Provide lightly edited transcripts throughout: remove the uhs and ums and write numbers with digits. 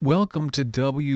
Welcome to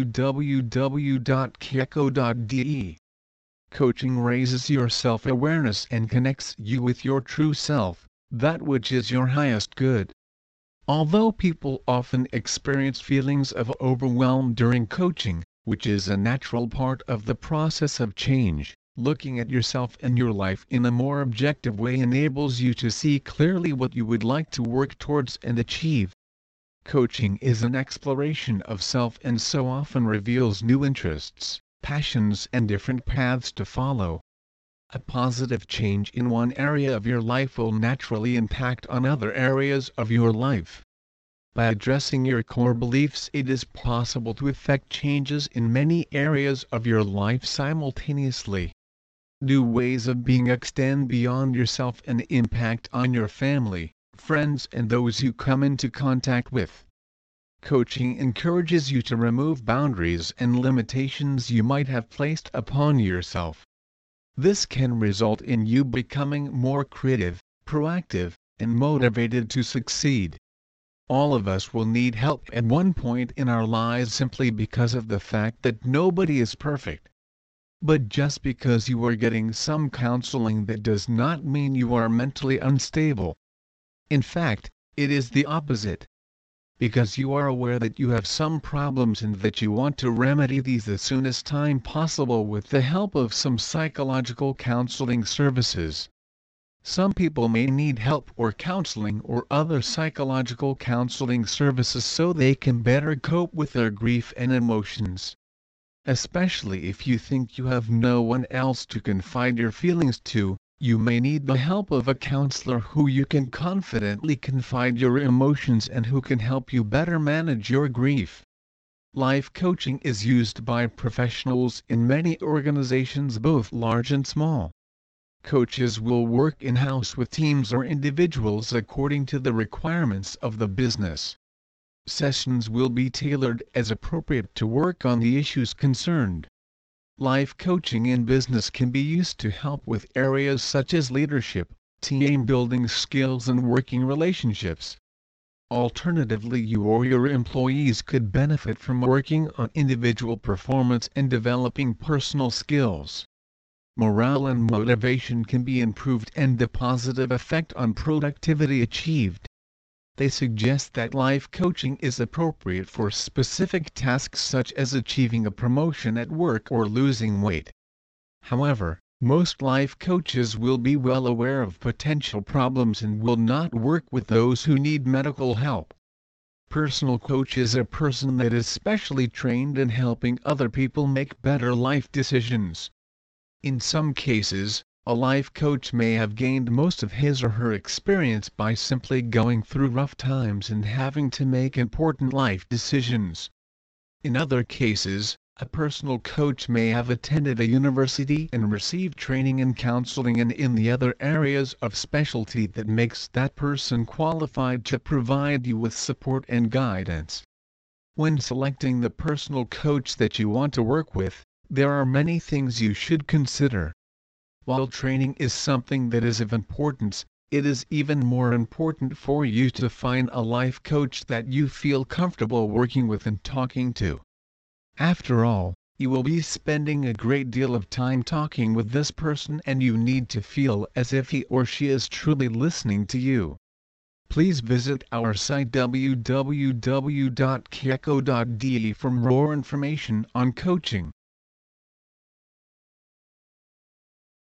www.keko.de. Coaching raises your self-awareness and connects you with your true self, that which is your highest good. Although people often experience feelings of overwhelm during coaching, which is a natural part of the process of change, looking at yourself and your life in a more objective way enables you to see clearly what you would like to work towards and achieve. Coaching is an exploration of self and so often reveals new interests, passions and different paths to follow. A positive change in one area of your life will naturally impact on other areas of your life. By addressing your core beliefs, it is possible to effect changes in many areas of your life simultaneously. New ways of being extend beyond yourself and impact on your family, friends and those you come into contact with. Coaching encourages you to remove boundaries and limitations you might have placed upon yourself. This can result in you becoming more creative, proactive, and motivated to succeed. All of us will need help at one point in our lives simply because of the fact that nobody is perfect. But just because you are getting some counseling, that does not mean you are mentally unstable. In fact, it is the opposite. Because you are aware that you have some problems and that you want to remedy these as soon as time possible with the help of some psychological counseling services. Some people may need help or counseling or other psychological counseling services so they can better cope with their grief and emotions. Especially if you think you have no one else to confide your feelings to, you may need the help of a counselor who you can confidently confide your emotions and who can help you better manage your grief. Life coaching is used by professionals in many organizations, both large and small. Coaches will work in-house with teams or individuals according to the requirements of the business. Sessions will be tailored as appropriate to work on the issues concerned. Life coaching in business can be used to help with areas such as leadership, team building skills and working relationships. Alternatively, you or your employees could benefit from working on individual performance and developing personal skills. Morale and motivation can be improved and the positive effect on productivity achieved. They suggest that life coaching is appropriate for specific tasks such as achieving a promotion at work or losing weight. However, most life coaches will be well aware of potential problems and will not work with those who need medical help. Personal coach is a person that is specially trained in helping other people make better life decisions. In some cases, a life coach may have gained most of his or her experience by simply going through rough times and having to make important life decisions. In other cases, a personal coach may have attended a university and received training in counseling and in the other areas of specialty that makes that person qualified to provide you with support and guidance. When selecting the personal coach that you want to work with, there are many things you should consider. While training is something that is of importance, it is even more important for you to find a life coach that you feel comfortable working with and talking to. After all, you will be spending a great deal of time talking with this person and you need to feel as if he or she is truly listening to you. Please visit our site www.keko.de for more information on coaching.